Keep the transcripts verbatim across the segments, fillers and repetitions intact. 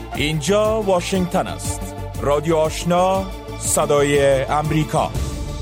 اینجا واشنگتن است. رادیو آشنا، صدای امریکا.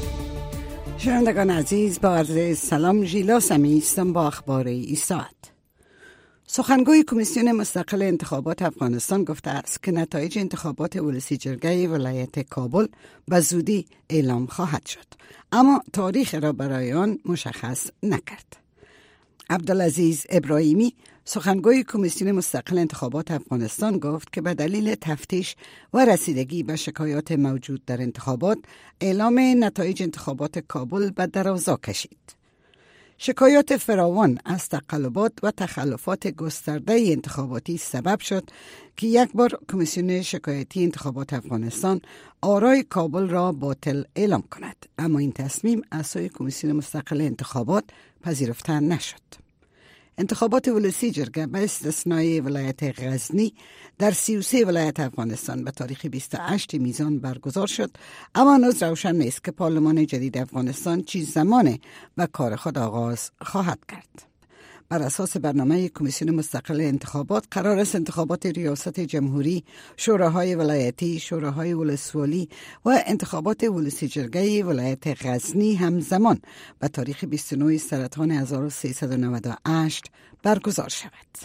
شنوندگان عزیز، با عرض سلام، ژیلا سمی هستم با اخبار این ساعت. سخنگوی کمیسیون مستقل انتخابات افغانستان گفته است که نتایج انتخابات ولسی جرگه ولایت کابل به زودی اعلام خواهد شد، اما تاریخ را برای آن مشخص نکرد. عبدالعزیز ابراهیمی، سخنگوی کمیسیون مستقل انتخابات افغانستان، گفت که به دلیل تفتیش و رسیدگی به شکایات موجود در انتخابات، اعلام نتایج انتخابات کابل به درازا کشید. شکایات فراوان از تقلبات و تخلفات گسترده انتخاباتی سبب شد که یک بار کمیسیون شکایتی انتخابات افغانستان آرای کابل را باطل اعلام کند، اما این تصمیم از سوی کمیسیون مستقل انتخابات پذیرفته نشد. انتخابات ولسی جرگه به استثنای ولایت غزنی در سی و سه ولایت افغانستان به تاریخ بیست و هشت میزان برگزار شد، اما هنوز روشن نیست که پارلمان جدید افغانستان چه زمان به کار خود آغاز خواهد کرد. بر اساس برنامه کمیسیون مستقل انتخابات قرار است انتخابات ریاست جمهوری، شوراهای ولایتی، شوراهای ولسوالی و انتخابات ولسی جرگه ولایت غزنی همزمان به تاریخ بیست و نه سرطان هزار و سیصد و نود و هشت برگزار شود.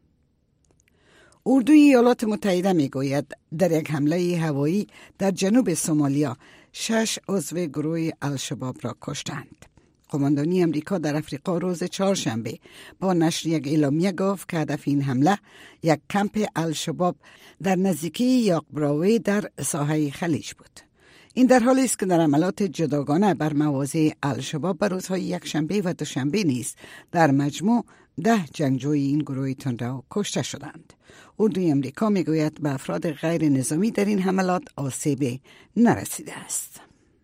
اردوی ایالات متحده می گوید در یک حمله هوایی در جنوب سومالیا شش عضو گروه الشباب را کشتند. قماندانی امریکا در افریقا روز چهارشنبه با نشر یک اعلامیه گفت که هدف این حمله یک کمپ الشباب در نزدیکی یاقبراوی در ساحل خلیج بود. این در حالی است که در حملات جداگانه بر مواضع الشباب بر روزهای یک شنبه و دوشنبه نیز در مجموع ده جنگجوی این گروه تندرو کشته شدند. اردوی امریکا میگوید به افراد غیر نظامی در این حملات آسیب نرسیده است.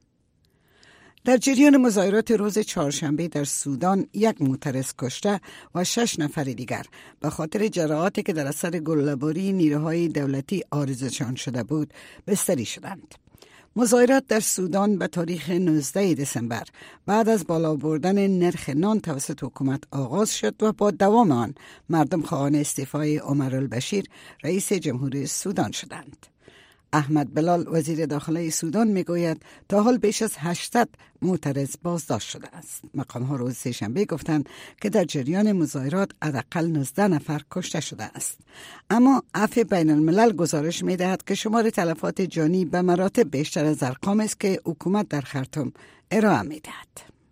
در جریان مظاهرات روز چهارشنبه در سودان یک معترض کشته و شش نفر دیگر به خاطر جراحاتی که در اثر گلوله‌باری نیروهای دولتی عارضه‌شان شده بود بستری شدند. مظاهرات در سودان به تاریخ نوزده دسامبر بعد از بالا بردن نرخ نان توسط حکومت آغاز شد و با دوام آن مردم خواهان استعفای عمر البشیر رئیس جمهوری سودان شدند. احمد بلال وزیر داخله سودان میگوید تا حال بیش از هشتصد معترض بازداشت شده است. مقام‌ها روز سه‌شنبه گفتند که در جریان مظاهرات حداقل نوزده نفر کشته شده است. اما عفو بین الملل گزارش می‌دهد که شمار تلفات جانی به مراتب بیشتر از ارقام است که حکومت در خرطوم ارائه می‌دهد.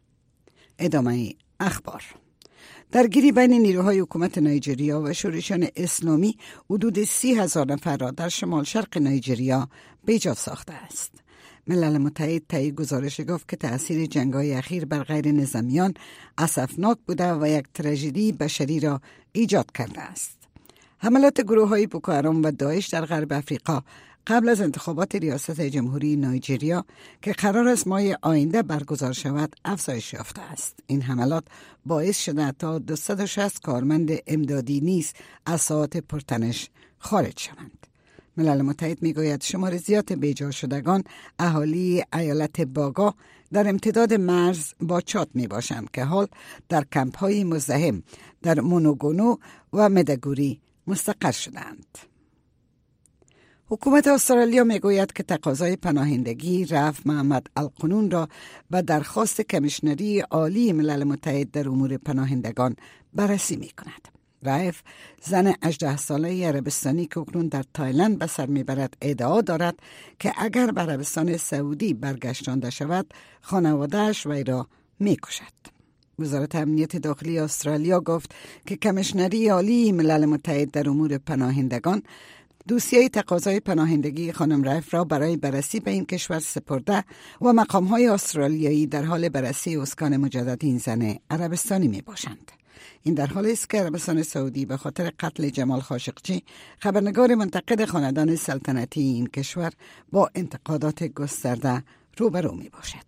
ادامه اخبار. درگیری بین نیروهای حکومت نایجریا و شورشیان اسلامی حدود سی هزار نفر را در شمال شرق نایجریا بیجا ساخته است. ملل متحد طی گزارش گفت که تأثیر جنگ‌های اخیر بر غیر نظامیان اسفناک بوده و یک تراژدی بشری را ایجاد کرده است. حملات گروه‌های بوکو حرام و داعش در غرب افریقا قبل از انتخابات ریاست جمهوری نایجریا که قرار است ماه آینده برگزار شود افزایش یافته است. این حملات باعث شده تا دویست و شصت کارمند امدادی نیز از ساحات پرتنش خارج شوند. ملل متحد میگوید شمار زیاد بیجا شدگان اهالی ایالت باگا در امتداد مرز با چاد می باشند که حال در کمپ های مزدحم در مونوگونو و مدگوری مستقر شدند. حکومت استرالیا میگوید که تقاضای پناهندگی رف محمد القنون را به درخواست کمیشنری عالی ملل متحد در امور پناهندگان بررسی می کند. رف، زن هجده ساله عربستانی که اکنون در تایلند به سر میبرد، ادعا دارد که اگر به عربستان سعودی برگشتانده شود خانواده‌اش وی را میکشد. وزارت امنیت داخلی استرالیا گفت که کمیشنری عالی ملل متحد در امور پناهندگان دوسیه تقاضای پناهندگی خانم رایف را برای بررسی به این کشور سپرده و مقام‌های استرالیایی در حال بررسی اسکان مجدد این زن عربستانی می باشند. این در حالی است که عربستان سعودی به خاطر قتل جمال خاشقچی، خبرنگار منتقد خاندان سلطنتی این کشور، با انتقادات گسترده روبرو می باشد.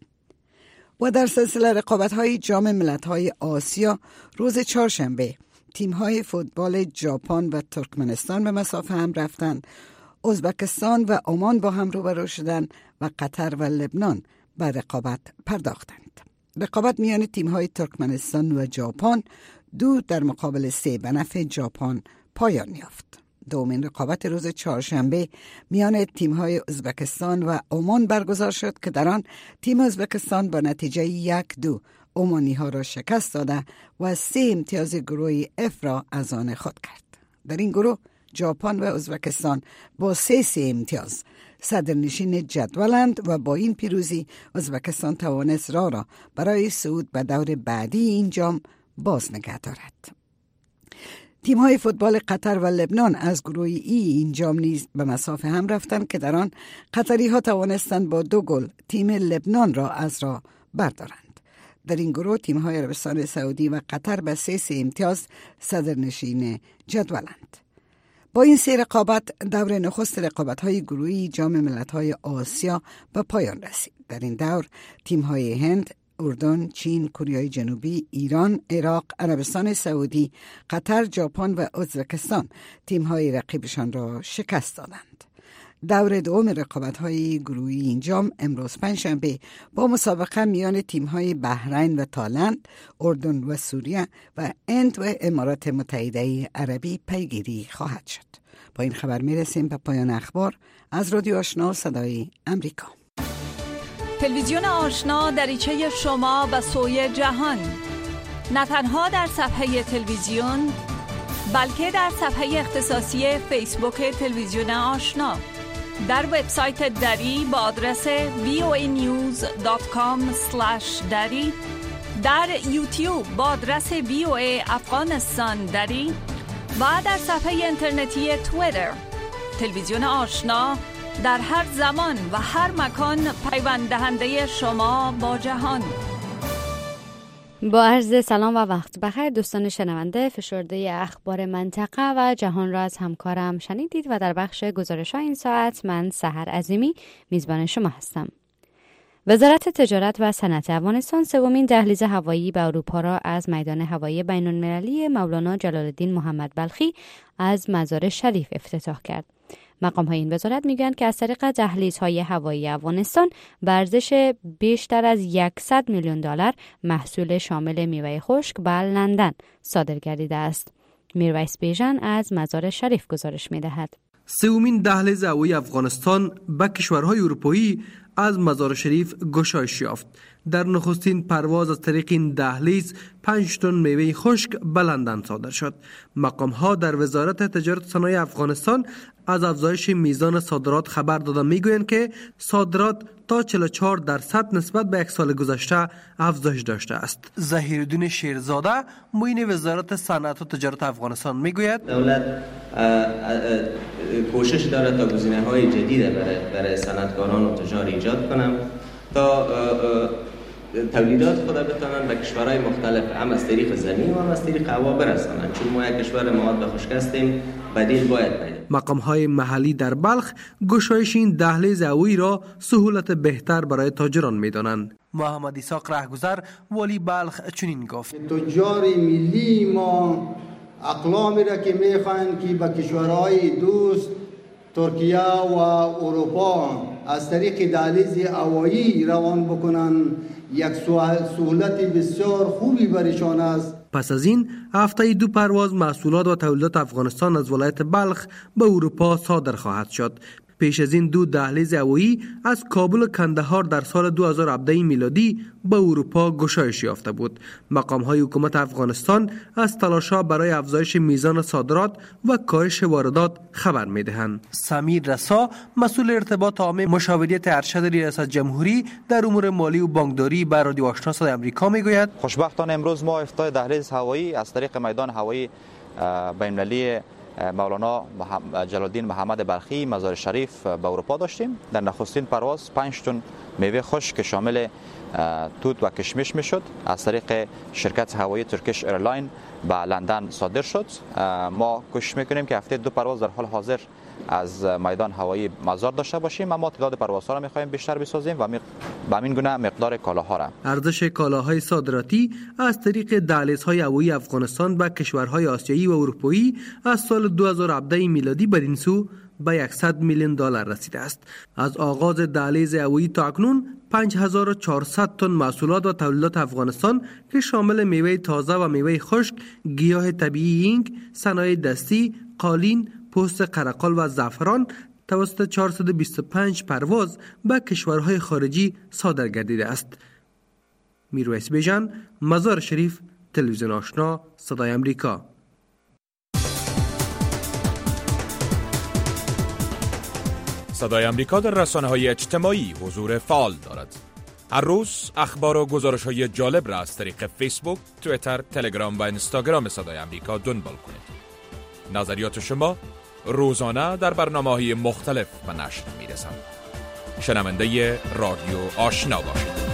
و در سلسله رقابت‌های جام ملت‌های آسیا روز چهارشنبه تیم‌های فوتبال ژاپن و ترکمنستان به مسافه هم رفتند. ازبکستان و عمان با هم روبرو شدند و قطر و لبنان به رقابت پرداختند. رقابت میان تیم‌های ترکمنستان و ژاپن دو در مقابل سه به نفع ژاپن پایان یافت. دومین رقابت روز چهارشنبه میان تیم‌های ازبکستان و عمان برگزار شد که در آن تیم ازبکستان با نتیجه یک دو عمانی‌ها را شکست داده و سه امتیاز گروه اف را از آن خود کرد. در این گروه ژاپن و ازبکستان با سه سه امتیاز صدرنشین جدولند و با این پیروزی ازبکستان توانست راه را برای صعود به دور بعدی این جام باز نگه دارد. تیم‌های فوتبال قطر و لبنان از گروه ای این جام نیز به مسافه هم رفتند که در آن قطری‌ها توانستند با دو گل تیم لبنان را از راه بردارند. در این گروه تیم‌های عربستان سعودی و قطر به سه سه امتیاز صدرنشین جدولند. با این سه رقابت دور نخست رقابت‌های گروهی جام ملت‌های آسیا به پایان رسید. در این دور تیم‌های هند، اردن، چین، کره جنوبی، ایران، عراق، عربستان سعودی، قطر، ژاپن و ازبکستان تیم‌های رقیبشان را شکست دادند. دور دوم رقابت‌های گروهی این جام امروز پنجشنبه با مسابقه میان تیم‌های بحرین و تایلند، اردن و سوریه و هند و امارات متحده عربی پیگیری خواهد شد. با این خبر میرسیم به پایان اخبار از رادیو آشنا صدای امریکا. تلویزیون آشنا دریچه شما به سوی جهان، نه تنها در صفحه تلویزیون بلکه در صفحه اختصاصی فیسبوک تلویزیون آشنا، در وبسایت دری با آدرس وی او ای نیوز دات کام اسلش دری، در یوتیوب با آدرس وی او ای افغانستان دری و در صفحه اینترنتی توییتر. تلویزیون آشنا در هر زمان و هر مکان پیوند دهنده شما با جهان. با عرض سلام و وقت بخیر دوستان شنونده، فشرده اخبار منطقه و جهان را از همکارم شنیدید و در بخش گزارش‌های این ساعت من سحر عظیمی میزبان شما هستم. وزارت تجارت و صنعت افغانستان سومین دهلیز هوایی به اروپا را از میدان هوایی بین‌المللی مولانا جلال الدین محمد بلخی از مزار شریف افتتاح کرد. مقام‌های این وزارت میگویند که از طریق دهلیزهای هوایی افغانستان به ارزش بیشتر از صد میلیون دلار محصول شامل میوه خشک به لندن صادر گردیده است. میرویس بیژن از مزار شریف گزارش می‌دهد. سومین دهلیز هوایی افغانستان به کشورهای اروپایی از مزار شریف گشایش یافت. در نخستین پرواز از طریق این دهلیز پنج تن میوه خشک به لندن صادر شد. مقام‌ها در وزارت تجارت و صنایع افغانستان از افزایش میزان صادرات خبر دادند. میگویند که صادرات تا چهل و چهار درصد نسبت به یک سال گذشته افزایش داشته است. ظهیرالدین شیرزاده معین وزارت صنعت و تجارت افغانستان میگوید دولت کوشش دارد تا گزینه‌های جدید برای برای صنعتکاران و تجار ایجاد کنند تا تولیدات خود بتوانند به کشورهای مختلف هم از طریق زمین و هم از طریق هوا برسانند، چون ما یک کشور مواد خشک هستیم، بدیل باید پیدا. مقام‌های محلی در بلخ گشایش این دهلیز هوایی را سهولت بهتر برای تاجران می‌دانند. محمد اسحاق رهگذر والی بلخ چنین گفت: تجار ملی ما اقلامی را که می‌خواهند که به کشورهای دوست ترکیه و اروپا از طریق دهلیز هوایی روان بکنند، یک سهولت بسیار خوبی برشان است. پس از این هفته دو پرواز محصولات و تولیدات افغانستان از ولایت بلخ به اروپا صادر خواهد شد. پیش از این دو دهلیز هوایی از کابل و کندهار در سال دو هزار و هفده میلادی به اروپا گشایش یافته بود. مقام‌های حکومت افغانستان از تلاش‌ها برای افزایش میزان صادرات و کاهش واردات خبر می‌دهند. سمیر رسا مسئول ارتباط عام مشاوریت ارشد ریاست جمهوری در امور مالی و بانکداری به رادیو آشنا صدای آمریکا میگوید: خوشبختانه امروز ما افتتاح دهلیز هوایی از طریق میدان هوایی بین‌المللی مولانا جلال الدین محمد بلخی مزار شریف به اروپا داشتیم. در نخستین پرواز پنج تن میوه خشک که شامل توت و کشمش میشد از طریق شرکت هوایی ترکیش ایرلاین به لندن صادر شد. ما کوشش میکنیم که هفته دو پرواز در حال حاضر از میدان هوایی مزار داشته باشیم، اما تعداد پروازها را می‌خواهیم بیشتر بسازیم و به همین گونه مقدار کالاها را. ارزش کالاهای صادراتی از طریق دهلیزهای هوایی افغانستان به کشورهای آسیایی و اروپایی از سال دو هزار و هفده میلادی بر این سو به صد میلیون دلار رسیده است. از آغاز دهلیز هوایی تا اکنون پنج هزار و چهارصد تن محصولات و تولیدات افغانستان که شامل میوه تازه و میوه خشک، گیاه طبیعی اینگ، صنایع دستی، قالین، پوست قرقال و زعفران توسط چهارصد و بیست و پنج پرواز به کشورهای خارجی صادر گردیده است. میرویس بیژن، مزار شریف، تلویزیون آشنا، صدای امریکا. صدای امریکا در رسانه‌های اجتماعی حضور فعال دارد. هر روز اخبار و گزارش‌های جالب را از طریق فیسبوک، توییتر، تلگرام و اینستاگرام صدای امریکا دنبال کنید. نظریات شما روزانه در برنامه‌های مختلف به نشر می‌رسند. شنونده رادیو آشنا باشید.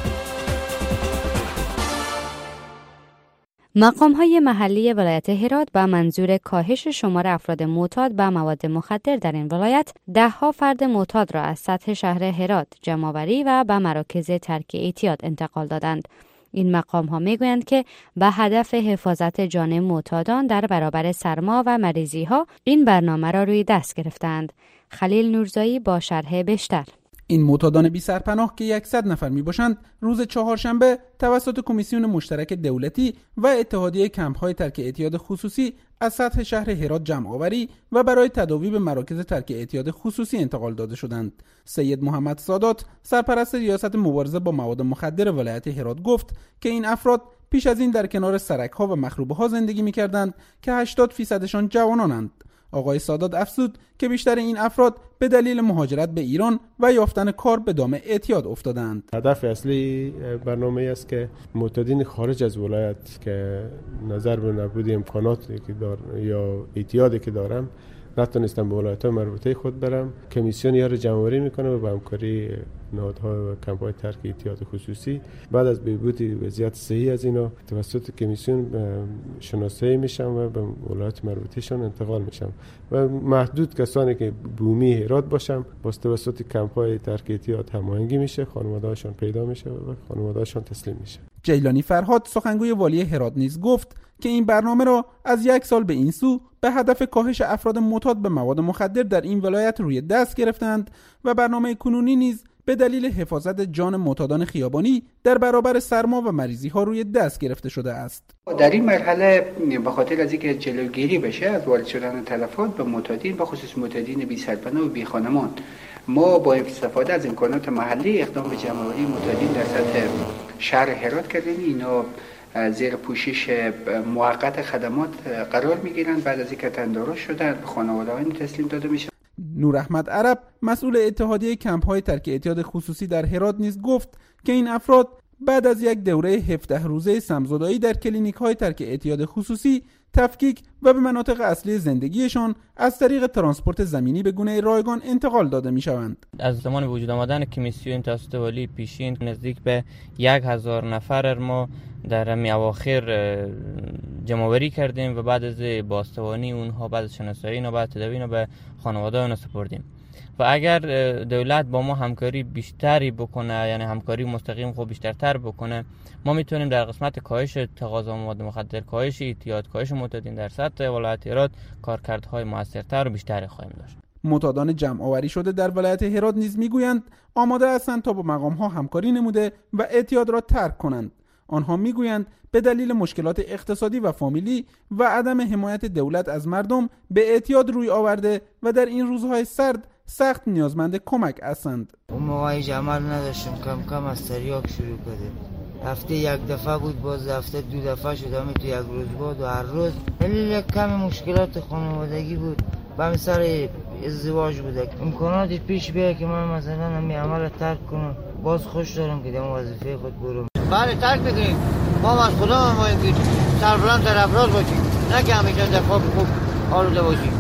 مقام‌های محلی ولایت هرات با منظور کاهش شمار افراد معتاد به مواد مخدر در این ولایت، ده‌ها فرد معتاد را از سطح شهر هرات جمع‌آوری و به مراکز ترک اعتیاد انتقال دادند. این مقام‌ها می‌گویند که به هدف حفاظت جان معتادان در برابر سرما و مریضی‌ها این برنامه را روی دست گرفتند. خلیل نورزایی با شرح بیشتر. این معتادان بی سرپناه که صد نفر می باشند، روز چهارشنبه توسط کمیسیون مشترک دولتی و اتحادیه کمپ‌های ترک اعتیاد خصوصی از سطح شهر هرات جمع آوری و برای تداوی به مراکز ترک اعتیاد خصوصی انتقال داده شدند. سید محمد سادات، سرپرست ریاست مبارزه با مواد مخدر ولایت هرات، گفت که این افراد پیش از این در کنار سرک‌ها و مخروبه‌ها زندگی می‌کردند که هشتاد فیصدشان جوانانند. آقای سادات افزود که بیشتر این افراد به دلیل مهاجرت به ایران و یافتن کار به دام اعتیاد افتادند. هدف اصلی برنامه است که معتادین خارج از ولایت که نظر به نبود امکاناتی که دار یا اعتیادی که دارم نتونستم به ولایت‌های مربوطه خود برم، کمیسیون یا رو جمع‌آوری میکنه و با همکاری نهادها و کمپ‌های ترک اعتیاد خصوصی بعد از بهبود وضعیت صحی از اینا توسط کمیسیون شناسایی میشن و به ولایت مربوطهشون انتقال میشن و محدود کسانی که بومی هرات باشن با توسط کمپ‌های ترک اعتیاد هماهنگی میشه، خانواده‌هاشون پیدا میشه و خانواده‌هاشون تسلیم میشه. جیلانی فرهاد، سخنگوی والی هرات، نیز گفت که این برنامه را از یک سال به این سو به هدف کاهش افراد معتاد به مواد مخدر در این ولایت روی دست گرفتند و برنامه کنونی نیز به دلیل حفاظت جان معتادان خیابانی در برابر سرما و مریضی ها روی دست گرفته شده است. در این مرحله به خاطر از اینکه جلوگیری بشه از وارد شدن تلفات به معتادین، به خصوص معتادین بی سرپناه و بی خانمان، ما با استفاده از امکانات محلی اقدام به جمع‌آوری معتادین در سطح شهر هرات کردیم. اینا زیر پوشش موقت خدمات قرار میگیرند. بعد از اینکه تندرست شدن به خانواده‌هاشون تسلیم داده میشن. نور احمد عرب، مسئول اتحادیه کمپ‌های ترک اعتیاد خصوصی در هرات، نیز گفت که این افراد بعد از یک دوره هفده روزه سمزدایی در کلینیک‌های ترک اعتیاد خصوصی تفکیک و به مناطق اصلی زندگیشان از طریق ترانسپورت زمینی به گونه رایگان انتقال داده می‌شوند. از زمان وجود آمدن کمیسیون توسط ولی پیشین نزدیک به یک هزار نفر ما در می اواخر جمع‌آوری کردیم و بعد از بازتوانی اونها، بعد از شناسایی اینا، بعد تداوی اینا به خانواده اونها سپردیم. و اگر دولت با ما همکاری بیشتری بکنه، یعنی همکاری مستقیم خود بیشترتر بکنه، ما میتونیم در قسمت کاهش تقاضا مواد مخدر، کاهش اعتیاد، کاهش معتادین در سطح ولایت هرات کارکردهای موثرتر و بیشتری خواهیم داشت. معتادان جمع آوری شده در ولایت هرات نیز میگویند آماده هستند تا با مقام‌ها همکاری نموده و اعتیاد را ترک کنند. آنها میگویند به دلیل مشکلات اقتصادی و فامیلی و عدم حمایت دولت از مردم به اعتیاد روی آورده و در این روزهای سرد سخت نیازمند کمک هستند. اون موقع هیچ عمل نداشتیم، کم کم از تریاک شروع کردیم. هفته یک دفعه بود، باز هفته دو دفعه شد، همین تو یک روز بود و هر روز دلیل کم مشکلات خانوادگی بود. با سر ازدواج بوده، امکاناتی پیش بیاید که من مثلا همین عمل ترک کنم. باز خوش دارم که دارم وظیفه خود برم. بله ترک بکنیم، ما از خدا مماییم که سربلند در افراد باشیم، نه که همیشه دفاع خوب آلوده باشیم.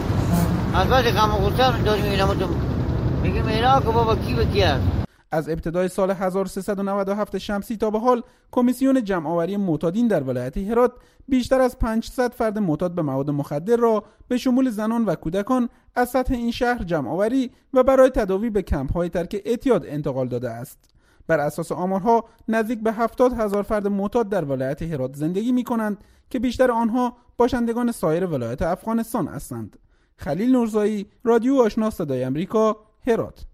البته غم و غصه داریم اینا تو میگیم اینا که بابا کی به کی هست. از ابتدای سال هزار و سیصد و نود و هفت شمسی تا به حال کمیسیون جمع‌آوری معتادین در ولایت هرات بیشتر از پانصد فرد معتاد به مواد مخدر را به شمول زنان و کودکان از سطح این شهر جمع‌آوری و برای تداوی به کمپ‌های ترک اعتیاد انتقال داده است. بر اساس آمارها نزدیک به هفتاد هزار فرد معتاد در ولایت هرات زندگی می‌کنند که بیشتر آنها باشندگان سایر ولایات افغانستان هستند. خلیل نورزایی، رادیو آشنا صدای امریکا، هرات.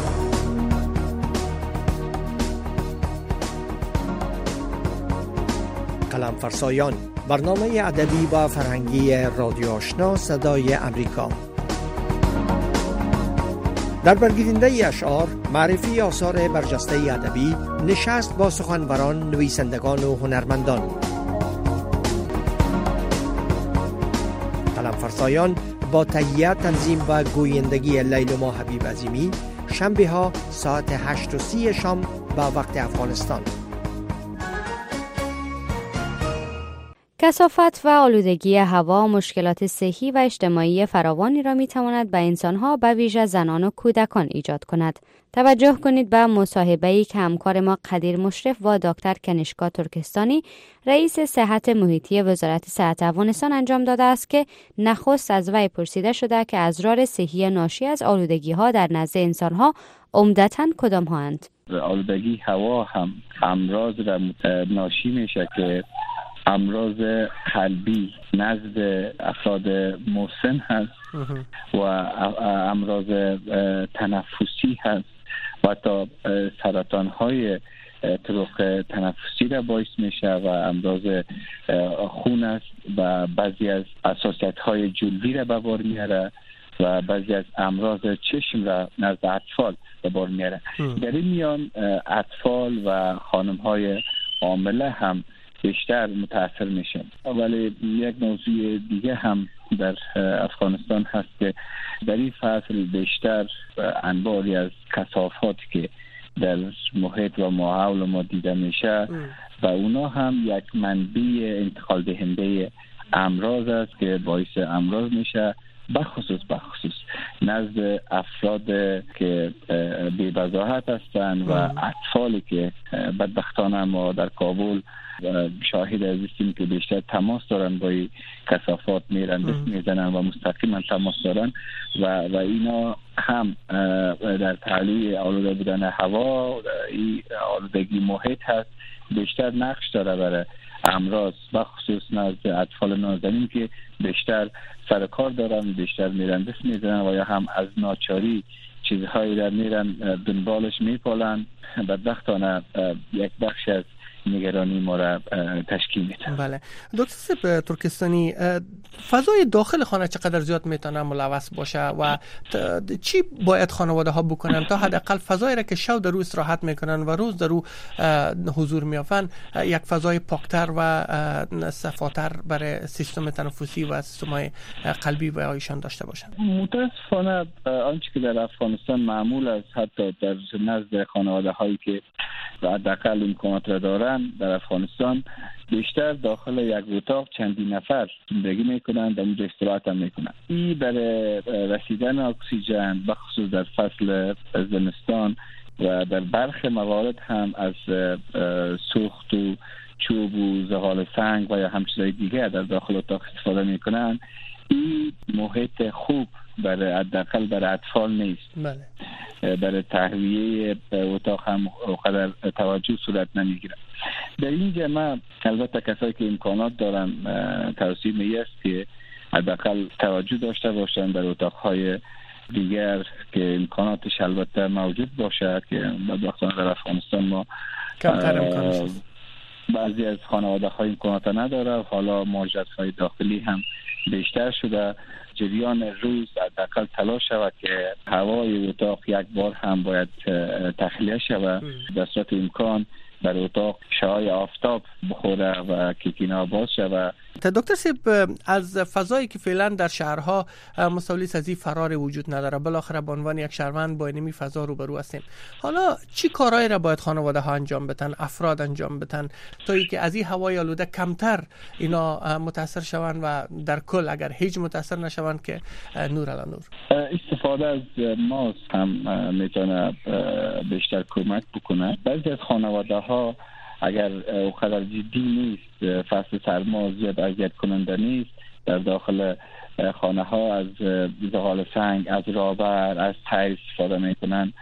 قلم فرسایان، برنامه ادبی و فرهنگی رادیو آشنا صدای امریکا. در برگیرنده اشعار، معرفی آثار برجسته ادبی، نشست با سخنوران، نویسندگان و هنرمندان. قلم فرسایان با تهیه، تنظیم و گویندگی لیلما حبیب عظیمی، شنبه ها ساعت هشت و سی شام با وقت افغانستان. کثافت و آلودگی هوا مشکلات صحی و اجتماعی فراوانی را می‌تواند به انسان‌ها به ویژه زنان و کودکان ایجاد کند. توجه کنید به مصاحبه‌ای که همکار ما قدیر مشرف و دکتر کنیشکا ترکستانی رئیس صحت محیطی وزارت صحت افغانستان انجام داده است که نخست از وی پرسیده شده که اضرار صحی ناشی از آلودگی‌ها در نزد انسان‌ها عمدتاً کدام هستند؟ آلودگی هوا هم امراض را ناشی میشه که امراض قلبی نزد افراد مسن هست و امراض تنفسی هست و تا سرطان های طرق تنفسی را باعث میشه و امراض خون است و بعضی از حساسیت های جلوی را به بار میاره و بعضی از امراض چشم را نزد اطفال به بار میاره. در این میان اطفال و خانم های حامله هم بیشتر متاثر میشه. ولی یک موضوع دیگه هم در افغانستان هست که در این فصل بیشتر انباری از کثافاتی که در محیط و ماحول ما دیده میشه و اونا هم یک منبع انتقال دهنده امراض است که باعث امراض میشه، بخصوص بخصوص نزد افراد که بی وضاحت هستند و اطفالی که بدبختانه ما در کابل شاهد هستیم که بیشتر تماس دارن با کثافات میرن دست میزنن و مستقیما تماس دارن و و اینا هم در تعلیه آلوده بودن هوا، این آلودگی محیط هست، بیشتر نقش داره برای امراض بخصوص نزد اطفال نازنین که بیشتر سر کار دارن، بیشتر میرن دست میزنن و یا هم از ناچاری چیزهایی در میرن دنبالش میپالن. بدبختانه یک بخش از نگرانی ما را تشکیل میده. بله دکتر ترکستانی، فضای داخل خانه چقدر زیاد میتونه ملوث باشه و چی باید خانواده ها بکنن تا حداقل فضایی را که شب در روز استراحت میکنن و روز در رو حضور میافن یک فضای پاکتر و صفاتر برای سیستم تنفسی و سیستم قلبی و ایشان داشته باشن؟ متاسفانه آنچه که در افغانستان معمول است، حتی در نزد خانواده هایی که حداقل امکانات را دارن در افغانستان، بیشتر داخل یک اتاق چندین نفر زندگی میکنند و اونجا استراحت هم میکنند. این برای رسیدن اکسیژن بخصوص در فصل زمستان و در برخی موارد هم از سوخت و چوب و زغال سنگ و یا هم چیزای دیگه در داخل اتاق استفاده میکنند. این محیط خوب برای حداقل برای اطفال نیست. بله. برای تهویه اتاق هم قدر توجه صورت نمیگیره. در این جمع البته کسایی که امکانات دارن توصیه میست که حداقل توجه داشته باشن در اتاقهای دیگر که امکاناتش البته موجود باشه که بدبختانه در افغانستان ما کمتر امکانات بعضی از خانواده های امکانات نداره. حالا مهاجرت های داخلی هم بیشتر شده. جریان روز حداقل تلاش شود که هوای اتاق یک بار هم باید تخلیه شود، در صورت امکان در اتاق شعاع آفتاب بخوره و کیکینا باز شود. دکتر سیب، از فضایی که فعلا در شهرها مستولیس از این فرار وجود نداره، بالاخره به عنوان یک شهروند با اینمی فضا روبرو هستیم. حالا چی کارهایی را باید خانواده ها انجام بدن، افراد انجام بدن تا اینکه از این هوای آلوده کمتر اینا متاثر شوند و در کل اگر هیچ متاثر نشوند که نور علی نور؟ استفاده از ماسک هم میتونه بیشتر کمک بکنه. بعضی از خانواده ها اگر اونقدر جدی نیست، فصل سرما زیاد اذیت کننده نیست، در داخل خانه ها از زغال سنگ، از رابر، از تیر استفاده میکنن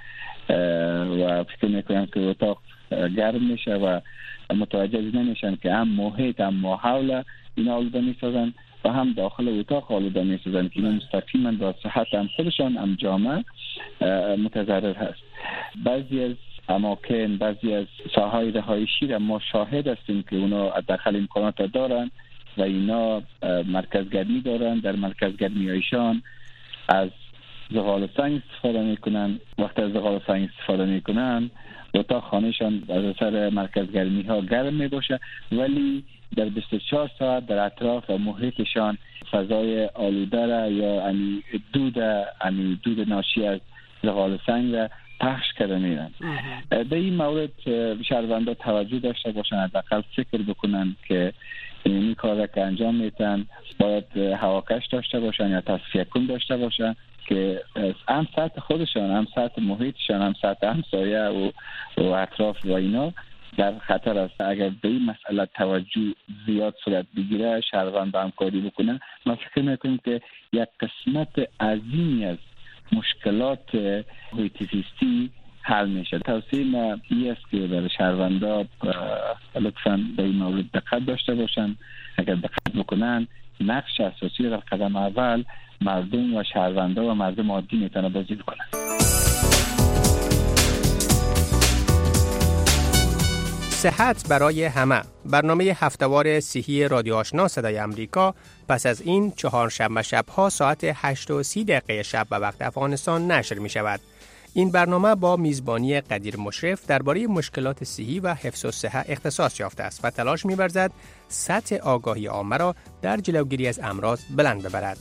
و فکر میکنن که اتاق گرم میشه و متوجه نمیشن که هم محیط هم ماحول اینا آلوده میسازن و هم داخل اتاق آلوده میسازن که اینا مستقیما با صحت هم خودشان هم جامعه متضرر هست. بعضی از اماکن، بعضی از ساحای رهایشی را ما شاهد هستیم که اونا حداقل امکانات دارن و اینا مرکزگرمی دارن. در مرکزگرمی هایشان از زغال سنگ استفاده میکنن. وقتی از زغال سنگ استفاده میکنن اتاق خانهشان از اثر مرکز گرمی ها گرم می باشه، ولی در بیست و چهار ساعت در اطراف و محیطشان فضای آلوده را یا یعنی دود یعنی دود ناشی از زغال سنگ را پخش کرده میرن. به این مورد شهروندان توجه داشته باشن، حداقل فکر بکنن که این کار که انجام میتن باید هواکش داشته باشن یا تصفیه کن داشته باشن که هم سطح خودشان، هم سطح محیطشان، هم سطح همسایه و, و اطراف و اینا در خطر است. اگر به این مسئله توجه زیاد صورت بگیره، شهروند همکاری بکنه، ما فکر میکنیم که یک قسمت عظیمی از مشکلات محیط زیستی حل میشه. توصیه ما این است که برای شهروندا لطفاً به این مورد دقت داشته باشن. اگر دقت بکنن، نقش اساسی در قدم اول مردم و شهروندا و مردم عادی میتونه بازی بکنن. صحت برای همه، برنامه هفتهوار صحی رادیو آشنا صدای امریکا پس از این چهارشنبه شبها ساعت هشت و سی دقیقه شب به وقت افغانستان نشر می شود. این برنامه با میزبانی قدیر مشرف درباره مشکلات صحی و حفظ الصحه اختصاص یافته است و تلاش می‌ورزد سطح آگاهی عامه را در جلوگیری از امراض بلند ببرد.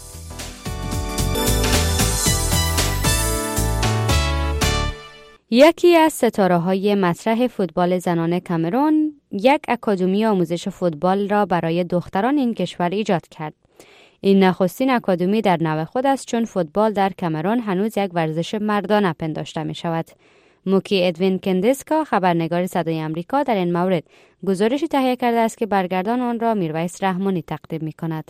یکی از ستاره‌های مطرح فوتبال زنان کامرون یک اکادمی آموزش فوتبال را برای دختران این کشور ایجاد کرد. این نخستین اکادمی در نوع خود است، چون فوتبال در کامرون هنوز یک ورزش مردانه پنداشته می شود. موکی ادوین کندسکا، خبرنگار صدای امریکا، در این مورد گزارشی تهیه کرده است که برگردان آن را میرویس رحمانی تقدیم می کند.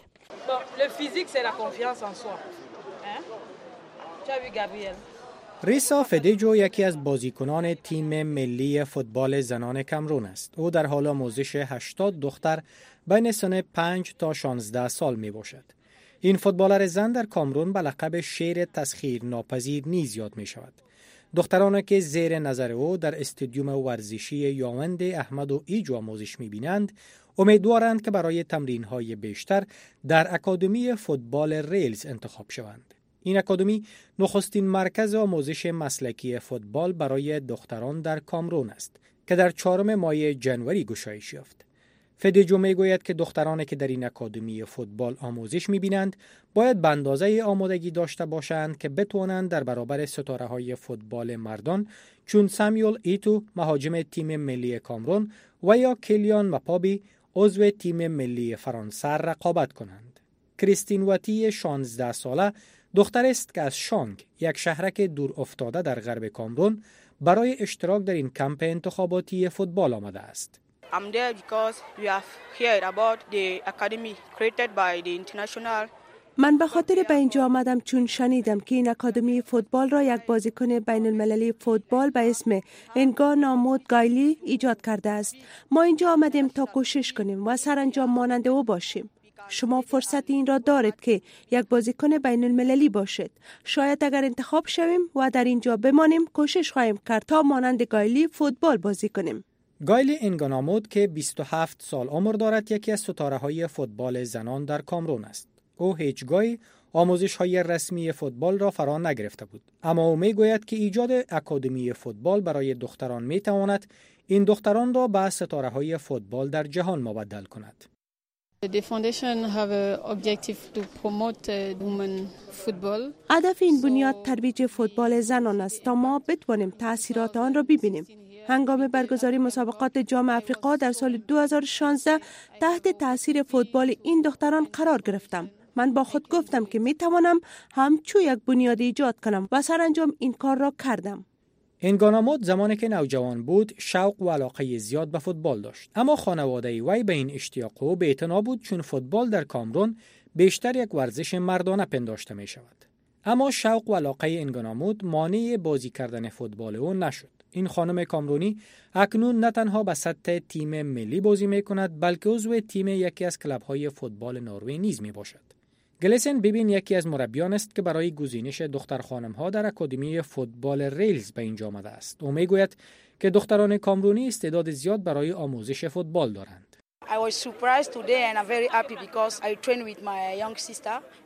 ریسا فدیجو یکی از بازیکنان تیم ملی فوتبال زنان کامرون است. او در حال آموزش هشتاد دختر بین سن پنج تا شانزده سال می باشد. این فوتبالر زن در کامرون به لقب شیر تسخیر ناپذیر نیز یاد می شود. دخترانی که زیر نظر او در استادیوم ورزشی یاوند احمد و ایجو آموزش می بینند، امیدوارند که برای تمرین‌های بیشتر در اکادمی فوتبال ریلز انتخاب شوند. این اکادمی نخستین مرکز آموزش مسلکی فوتبال برای دختران در کامرون است که در چهارم ماه جنوری گشایش یافت. فدیجو میگوید که دخترانی که در این اکادمی فوتبال آموزش می‌بینند باید به اندازه آمادگی داشته باشند که بتوانند در برابر ستاره‌های فوتبال مردان چون سامیول ایتو مهاجم تیم ملی کامرون و یا کلیان مپابی عضو تیم ملی فرانسه رقابت کنند. کریستین واتی شانزده ساله دختر است که از شانگ، یک شهرک دور افتاده در غرب کامرون، برای اشتراک در این کمپ انتخاباتی فوتبال آمده است. I'm there because we have heard about the academy created by the international. من به خاطر به اینجا آمدم چون شنیدم که این اکادمی فوتبال را یک بازیکن بین المللی فوتبال به اسم انگا نامود گایلی ایجاد کرده است. ما اینجا آمدیم تا کوشش کنیم و سرانجام مانند او باشیم. شما فرصت این را دارید که یک بازیکن بین المللی باشید. شاید اگر انتخاب شویم و در اینجا بمانیم کوشش خواهیم کرد تا مانند گایلی فوتبال بازی کنیم. گایلی انگانامود که بیست و هفت سال عمر دارد یکی از ستاره‌های فوتبال زنان در کامرون است. او هیچگاه آموزش‌های رسمی فوتبال را فرا نگرفته بود، اما او می‌گوید که ایجاد اکادمی فوتبال برای دختران می‌تواند این دختران را به ستاره‌های فوتبال در جهان مبدل کند. The foundation have an objective to promote women football. هدف این بنیاد ترویج فوتبال زنان است تا ما بتوانیم تأثیرات آن را ببینیم. هنگام برگزاری مسابقات جام افریقا در سال دو هزار و شانزده تحت تأثیر فوتبال این دختران قرار گرفتم. من با خود گفتم که می توانم همچو یک بنیاد ایجاد کنم و سرانجام این کار را کردم. انگانامود زمانی که نوجوان بود شوق و علاقه زیاد به فوتبال داشت، اما خانواده وی به این اشتیاق او بی‌اعتنا بود چون فوتبال در کامرون بیشتر یک ورزش مردانه پنداشته می شود. اما شوق و علاقه انگانامود مانع بازی کردن فوتبال او نشد. این خانم کامرونی اکنون نه تنها به سطح تیم ملی بازی می کند بلکه عضو تیم یکی از کلب‌های فوتبال نروژ نیز می باشد. گلیسن بیبین یکی از مربیان است که برای گزینش دختر خانم‌ها در اکادمی فوتبال ریلز به اینجا آمده است. او میگوید که دختران کامرونی استعداد زیاد برای آموزش فوتبال دارند. I was surprised today and I'm very happy because I train with my young sister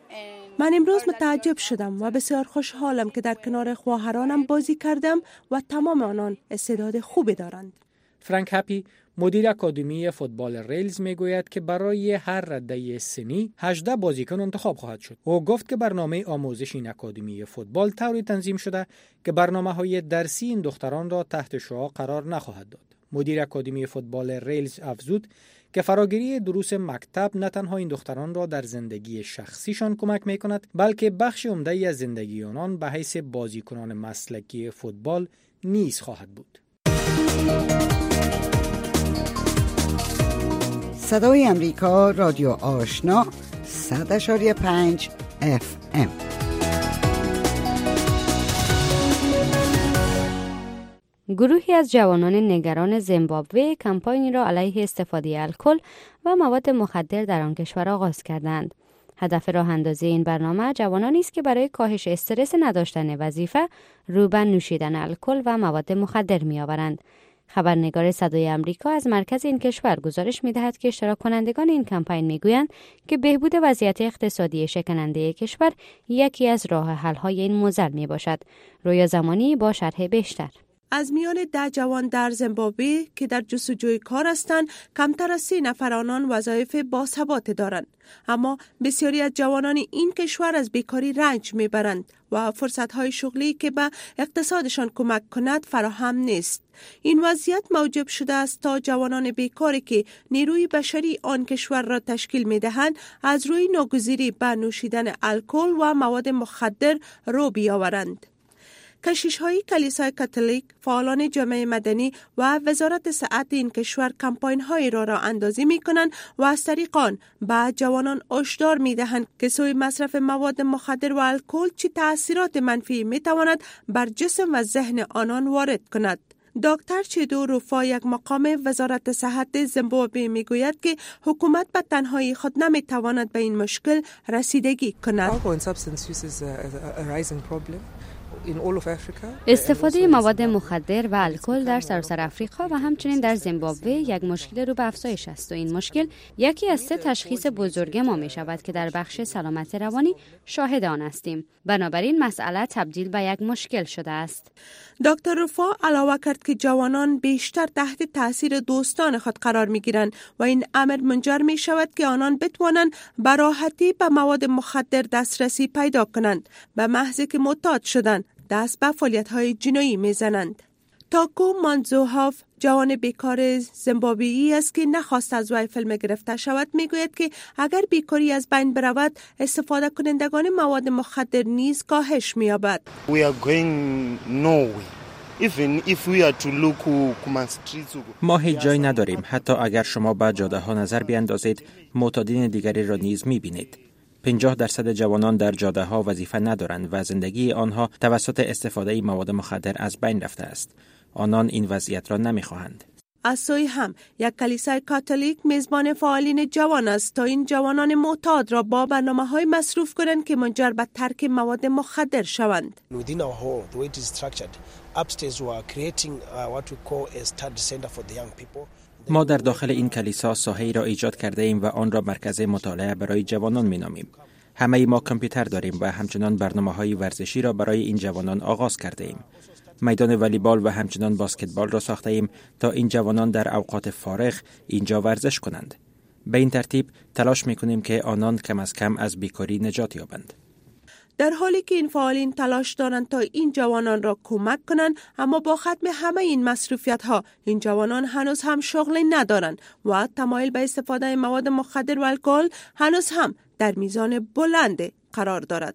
من امروز متعجب شدم و بسیار خوشحالم که در کنار خواهرانم بازی کردم و تمام آنان استعداد خوبی دارند. فرانک هپی مدیر اکادمی فوتبال ریلز میگوید که برای هر رده سنی هجده بازیکن انتخاب خواهد شد. او گفت که برنامه آموزش این اکادمی فوتبال طوری تنظیم شده که برنامه‌های درسی این دختران را تحت شعاع قرار نخواهد داد. مدیر اکادمی فوتبال ریلز افزود که فراگیری دروس مکتب نه تنها این دختران را در زندگی شخصیشان کمک می‌کند، بلکه بخش عمده‌ای از زندگی آنان به حیث بازیکنان مسلکی فوتبال نیز خواهد بود. صدای امریکا، رادیو آشنا، صد اشاری پنج اف ام. گروهی از جوانان نگران زیمبابوه کمپاینی را علیه استفاده الکل و مواد مخدر در آن کشور آغاز کردند. هدف راه اندازی این برنامه جوانانی است که برای کاهش استرس نداشتن وظیفه رو به نوشیدن الکل و مواد مخدر می‌آورند. خبرنگار صدای امریکا از مرکز این کشور گزارش می‌دهد که اشتراک کنندگان این کمپین می‌گویند که بهبود وضعیت اقتصادی شکننده کشور یکی از راه حل‌های این معضل میباشد. رویا زمانی با شرح بیشتر. از میان ده جوان در زیمبابوه که در جستجوی کار هستند، کمتر از سی نفر آنان وظایف باثبات دارند. اما بسیاری از جوانان این کشور از بیکاری رنج میبرند و فرصت‌های شغلی که به اقتصادشان کمک کند فراهم نیست. این وضعیت موجب شده است تا جوانان بیکاری که نیروی بشری آن کشور را تشکیل می‌دهند از روی ناگزیری به نوشیدن الکل و مواد مخدر رو بیاورند. کشیش‌های کلیسای کاتولیک، فعالان جامعه مدنی و وزارت صحت این کشور کمپاین‌های را راه اندازی می‌کنند و از طریق آن به جوانان هشدار می‌دهند که سوی مصرف مواد مخدر و الکل چه تأثیرات منفی می‌تواند بر جسم و ذهن آنان وارد کند. دکتر چیدو روفا، یک مقام وزارت صحت زیمبابوه، میگوید که حکومت به تنهایی خود نمی‌تواند به این مشکل رسیدگی کند. استفاده مواد مخدر و الکل در سراسر افریقا و همچنین در زیمبابوه یک مشکل رو به افزایش است و این مشکل یکی از سه تشخیص بزرگ ما می شود که در بخش سلامت روانی شاهد آن هستیم. بنابراین مسئله تبدیل به یک مشکل شده است. دکتر رفا علاوه کرد که جوانان بیشتر تحت تاثیر دوستان خود قرار می گیرند و این امر منجر می شود که آنان بتوانند به راحتی به مواد مخدر دسترسی پیدا کنند، به محض که معتاد شدند دست به فعالیت‌های جنایی می‌زنند. تاکو مانزوهاف، جوان بیکار زیمبابویی است که نخواست از وی فیلم گرفته شود، میگوید که اگر بیکاری از بین برود، استفاده کنندگان مواد مخدر نیز کاهش می‌یابد. We are going nowhere. Even if we are to look ما هیچ جایی نداریم. حتی اگر شما به جاده‌ها نظر بیاندازید، معتادین دیگری را نیز می‌بینید. پنجاه درصد جوانان در جاده‌ها وظیفه ندارند و زندگی آنها توسط استفاده مواد مخدر از بین رفته است. آنان این وضعیت را نمی‌خواهند. از سوی هم یک کلیسای کاتولیک میزبان فعالین جوان است تا این جوانان معتاد را با برنامه‌های مصروف کنند که منجر به ترک مواد مخدر شوند. Within our hall, the way it is structured, upstairs we are creating uh, what we call a study center for the young people. ما در داخل این کلیسا ساحه‌ای را ایجاد کرده ایم و آن را مرکز مطالعه برای جوانان می‌نامیم. همه ما کامپیوتر داریم و همچنان برنامه‌های ورزشی را برای این جوانان آغاز کرده ایم. میدان والیبال و همچنان بسکتبال را ساخته ایم تا این جوانان در اوقات فارغ اینجا ورزش کنند. به این ترتیب تلاش می‌کنیم که آنان کم از کم از بیکاری نجات یابند. در حالی که این فعالین تلاش دارند تا این جوانان را کمک کنند، اما با ختم همه این مصروفیت‌ها این جوانان هنوز هم شغلی ندارند و تمایل به استفاده مواد مخدر و الکل هنوز هم در میزان بلند قرار دارد.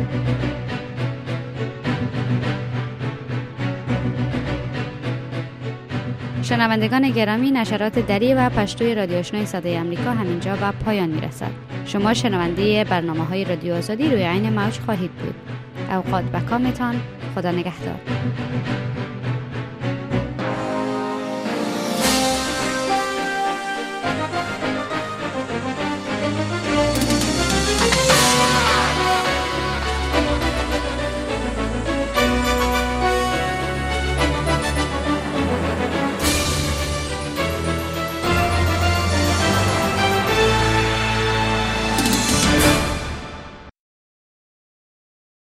شنوندگان گرامی، نشرات دری و پشتوی رادیو آشنای صدای امریکا همینجا به پایان میرسد. شما شنونده برنامه‌های رادیو آزادی روی عین موج خواهید بود. اوقات بکامتان. خدا نگهدار.